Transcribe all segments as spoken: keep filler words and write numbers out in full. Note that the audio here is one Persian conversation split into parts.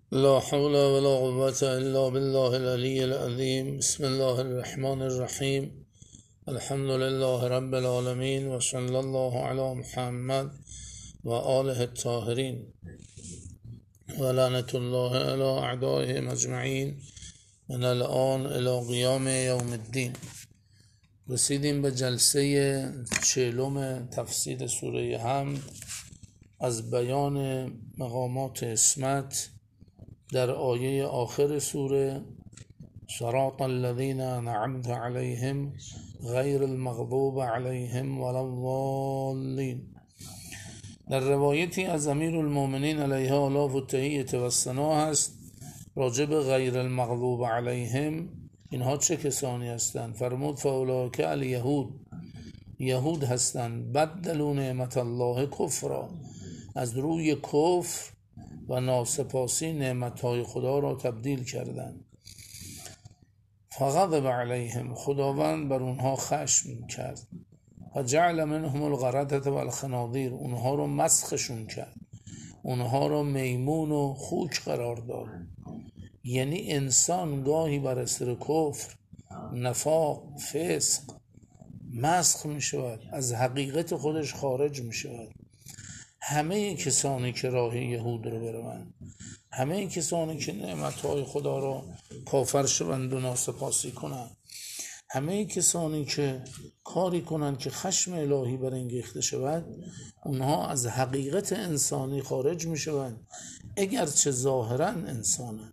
لا حول ولا قوة إلا بالله العلي العظيم. بسم الله الرحمن الرحيم. الحمد لله رب العالمين وصلى الله على محمد وآله الطاهرين ولعنة الله على أعدائهم أجمعين من الآن إلى قیام یوم الدین. رسیدیم به جلسه چهلم تفسیر سوره حمد از بیان مقامات عصمت در آیه آخر سوره صراط الذین انعمت علیهم غیر المغضوب علیهم ولا الضالین. در روایتی از امیرالمومنین علیه آلاف و تحییت و ثنا هست راجع به غیر المغضوب علیهم اینها چه کسانی هستند؟ فرمود فاولاک الیهود، یهود هستند بدلوا نعمت الله کفرا، از روی کفر و ناسپاسی نعمتهای خدا را تبدیل کردند. فغضب علیهم، خداوند بر اونها خشم کرد. فجعل منهم القردة والخناذیر، اونها رو مسخشون کرد، اونها رو میمون و خوک قرار داد. یعنی انسان گاهی بر اثر کفر، نفاق، فسق مسخ می شود، از حقیقت خودش خارج می شود. همه کسانی که راه یهود رو بروند، همه کسانی که نعمتهای خدا را کافر شوند و ناسپاسی کنند، همه کسانی که کاری کنند که خشم الهی برانگیخته شود، اونها از حقیقت انسانی خارج می شوند اگرچه ظاهرا انسانند.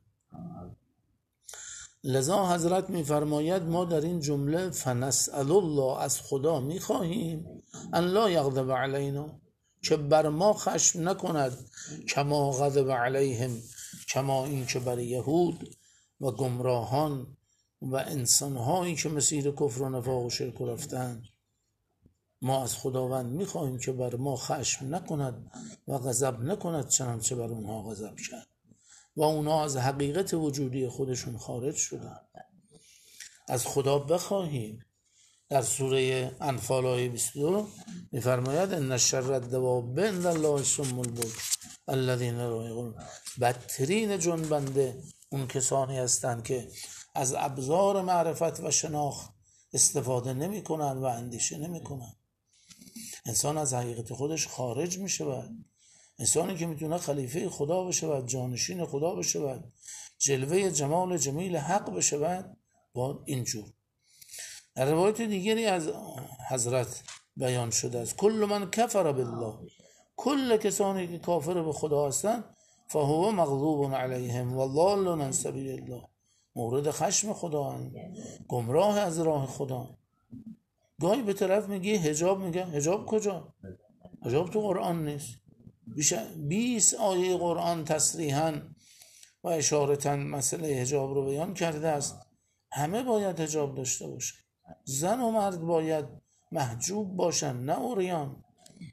لذا حضرت می فرماید ما در این جمله فنسأل الله، از خدا می خواهیم ان لا یغضب علینا، که بر ما خشم نکند، کما غضب علیهم، کما این که بر یهود و گمراهان و انسانهایی که مسیر کفر و نفاق و شرک رفتند. ما از خداوند میخواهیم که بر ما خشم نکند و غضب نکند چنانچه بر اونها غضب کرد و اونها از حقیقت وجودی خودشون خارج شدند. از خدا بخواهیم. در سوره انفال آیه بیست و دو می‌فرماید ان شر الدواب عند الله الصم البکم الذین لا یعقلون، بدترین جنبنده اون کسانی هستند که از ابزار معرفت و شناخت استفاده نمی‌کنند و اندیشه نمی‌کنند. انسان از حقیقت خودش خارج می‌شود. انسانی که میتونه خلیفه خدا بشود، جانشین خدا بشود، جلوه جمال جمیل حق بشود، با اینجور. در روایت دیگری از حضرت بیان شده است کل من کفر بالله، کل کسانی که کافر به خدا هستند فهو مغضوب علیهم و ضال عن سبیل الله، مورد خشم خدا هستند، گمراه از راه خدا. گاهی به طرف میگی حجاب، میگه حجاب کجا؟ حجاب تو قرآن نیست. بیست آیه قرآن تصریحاً و اشارتاً مسئله حجاب رو بیان کرده است. همه باید حجاب داشته باشه، زن و مرد باید محجوب باشن، نه عریان.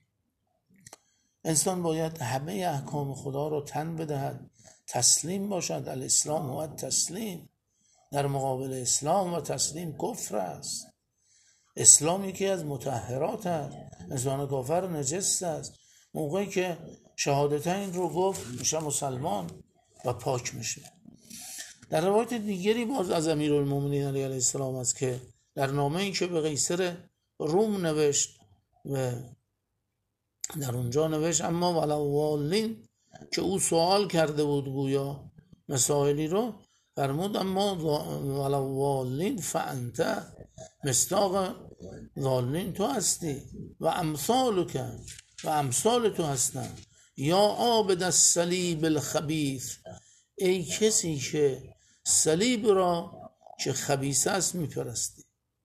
انسان باید همه احکام خدا رو تن بدهد، تسلیم باشد. الاسلام و التسلیم، در مقابل اسلام و تسلیم کفر است. اسلام یکی از مطهرات است، انسان کافر نجس است. موقعی که شهادتین رو گفت میشه مسلمان و پاک میشه. در روایت دیگری باز از امیرالمومنین علیه السلام است که در نامه‌ای که به قیصر روم نوشت و در اونجا نوشت اما ولوالین، که او سوال کرده بود گویا مسائلی رو، فرمود اما ولوالین فانت، مصداق ضالین تو هستی و امثال که و امثال تو هستن. یا عابد الصلیب الخبیث، ای کسی که صلیب را که خبیث است میپرستی.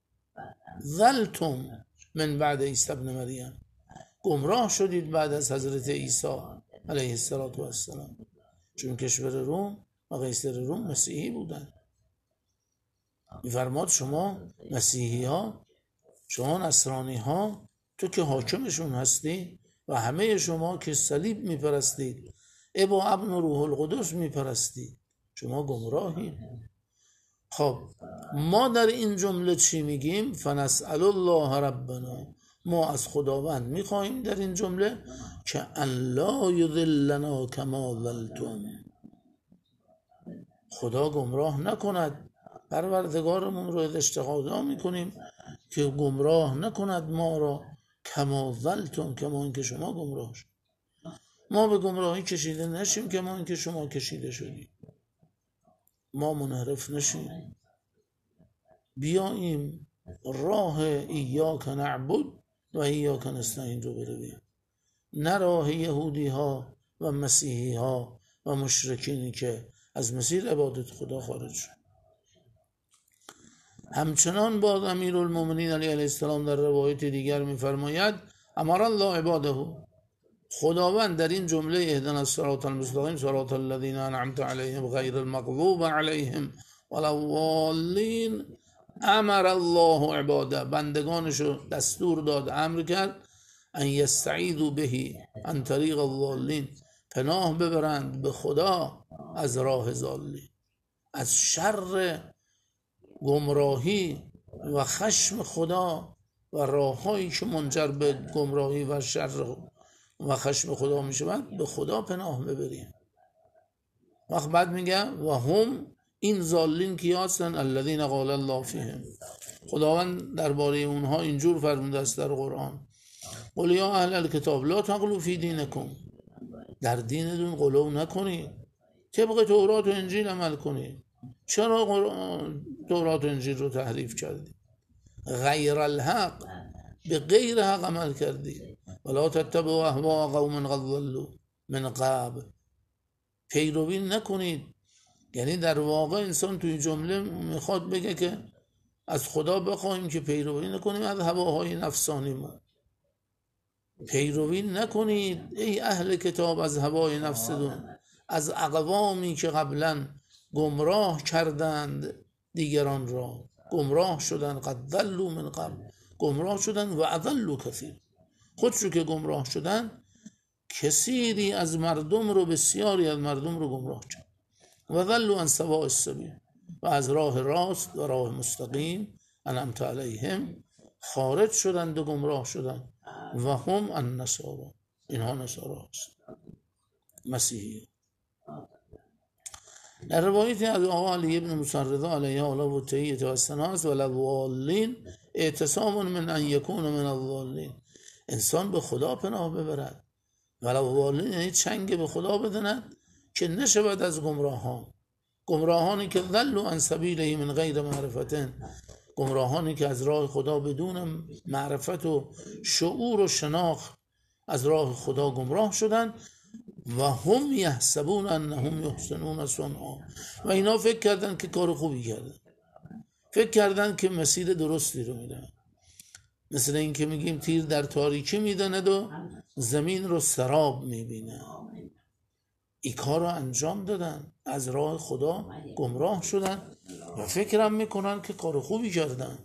ظلتم من بعد عیسی ابن مریم، گمراه شدید بعد از حضرت عیسی علیه السلام، چون کشور روم و قیصر روم مسیحی بودن. میفرماد شما مسیحی ها، شما نصرانی ها، تو که حاکمشون هستی و همه شما که صلیب میپرستید، ابا ابن روح القدس میپرستید، شما گمراهید. خب ما در این جمله چی میگیم؟ فنسأل الله ربنا، ما از خداوند میخواهیم در این جمله که ان لا یذلنا کما ذلتم، خدا گمراه نکند. پروردگارمون رو اشتغادا میکنیم که گمراه نکند ما را کما ظلتم، کما اینکه شما گمراه شد. ما به گمراهی کشیده نشیم که ما اینکه شما کشیده شدیم. ما منحرف نشیم، بیاییم راه ایاک نعبد و ایاک نستعین رو برویم، نه راه یهودی ها و مسیحی ها و مشرکینی که از مسیر عبادت خدا خارج شد. همچنان باز امیرالمومنین علیه السلام در روایت دیگر می‌فرماید امر الله عباده، خداوند در این جمله اهدنا الصراط المستقیم صراط الذین انعمت علیهم غیر المغضوب علیهم ولا الضالین، امر الله عباده، بندگانشو دستور داد، امر کرد ان یستعیذوا به عن طریق الضالین، پناه ببرند به خدا از راه ضالین، از شر گمراهی و خشم خدا و راههایی که منجر به گمراهی و شر و خشم خدا می شود، به خدا پناه ببریم. وقت بعد میگه و هم این ضالین کی هستن؟ الذین قال الله فیهم، خداوند درباره اونها اینجور فرموده است در قرآن قل یا اهل الکتاب لا تغلوا فی دینکم، در دینتون غلو نکنید، طبق تورات و انجیل عمل کنید. چرا تورات و انجیل رو تحریف کردید؟ غیر الحق، به غیر حق عمل کردید. ولا تتبعوا اهواء قوم قد ضلوا من قبل، پیروی نکنید. یعنی در واقع انسان توی جمله میخواد بگه که از خدا بخواهیم که پیروی نکنیم از هواهای نفسانی ما. پیروی نکنید ای اهل کتاب از هوای نفستون، از اقوامی که قبلا گمراه کردند دیگران را، گمراه شدن، قد ضلوا من قبل، گمراه شدن و اضلوا کثیر، خودشو که گمراه شدن کثیری از مردم رو، بسیاری از مردم رو گمراه کرد. و ضلوا عن سواء السبیل، و از راه راست و راه مستقیم انعمت علیهم خارج شدند و گمراه شدند. و هم النصارا، اینها نصارا هست، مسیحی. در روایت از آقا علی ابن موسی رضا علیه الله و تحییت و السناس و الضالین اعتصام من ان یکون من الضالین، انسان به خدا پناه ببرد. و الضالین یعنی چنگ به خدا بدند که نشود از گمراهان، گمراهانی که ضلوا عن سبیله من غیر معرفتن، گمراهانی که از راه خدا بدون معرفت و شعور و شناخت از راه خدا گمراه شدند. و هم یحسبون انهم یحسنون صنعا، و اینا فکر کردن که کار خوبی کردن، فکر کردن که مسیر درستی رو میدن. مثل این که میگیم تیر در تاریکی میدند و زمین رو سراب میبینه. این کار رو انجام دادن، از راه خدا گمراه شدن و فکرم میکنن که کار خوبی کردن.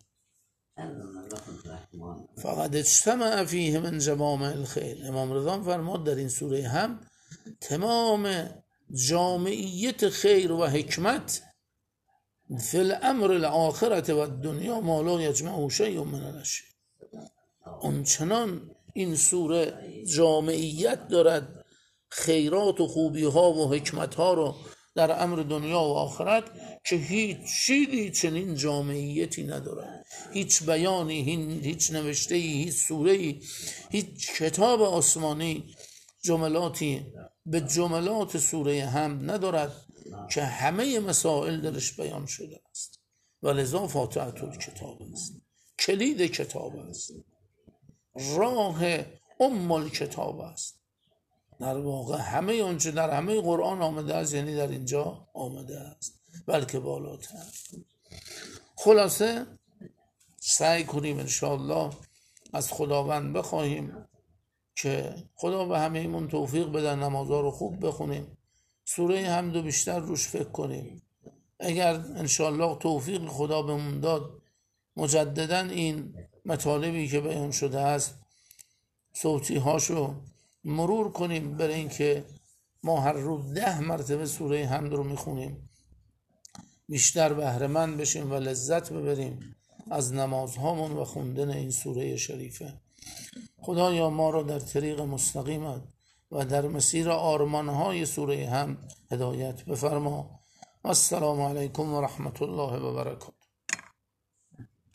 فقط اجتمع فیه من جوامع الخیل، امام رضا فرمود در این سوره هم تمام جامعیت خیر و حکمت فی الامر الاخرت و الدنیا ما لا یجمعه شیء من الاشیاء، اونچنان این سوره جامعیت دارد، خیرات و خوبی ها و حکمت ها رو در امر دنیا و آخرت که هیچ چیزی چنین جامعیتی ندارد. هیچ بیانی، هیچ نوشته‌ای، هیچ سوره‌ای، هیچ کتاب آسمانی جملاتی به جملات سوره حمد ندارد که همه مسائل درش بیان شده است. و لذا فاتحه الکتاب است، کلید کتاب است، راه ام الکتاب است. در واقع همه اونچه در همه قرآن آمده است یعنی در اینجا آمده است، بلکه بالاتر. خلاصه سعی کنیم انشاءالله از خداوند بخواهیم که خدا به همه ایمون توفیق بده نمازها رو خوب بخونیم، سوره حمد رو بیشتر روش فکر کنیم. اگر انشاءالله توفیق خدا بهمون داد مجددا این مطالبی که بیان شده است صوتی هاشو مرور کنیم، برای اینکه ما هر روز ده مرتبه سوره حمد رو میخونیم، بیشتر بهره مند بشیم و لذت ببریم از نمازهامون و خوندن این سوره شریفه. خدایا ما را در طریق مستقیمت و در مسیر آرمانهای سوره حمد هدایت بفرما السلام علیکم و رحمت الله و برکاته.